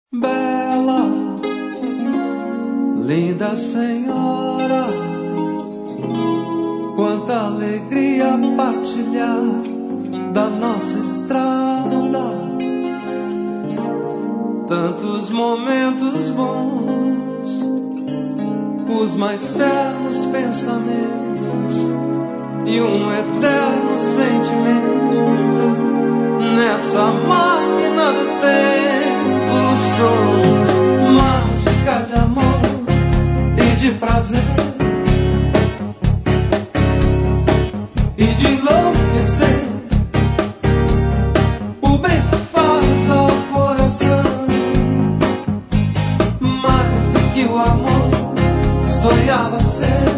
Bela, linda senhora, quanta alegria partilhar da nossa estrada. Tantos momentos bons, os mais ternos pensamentos e um eterno sentimento nessa máquina do tempo. Somos mágica de amor e de prazer e de enlouquecer. O bem que faz ao coração, mais do que o amor sonhava ser.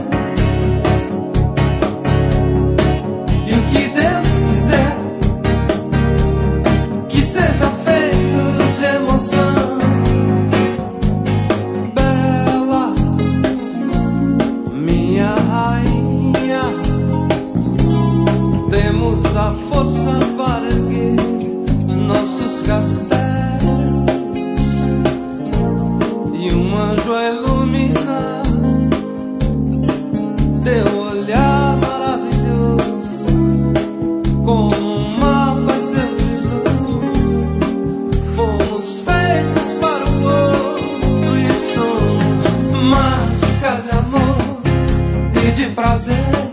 E o que Deus quiser que seja feito de emoção. Bela, minha rainha, temos a força para erguer nossos castelos e um anjo a iluminar teu olhar maravilhoso, como um mapa e seu tesouro. Fomos feitos para o outro e somos mágica de amor e de prazer.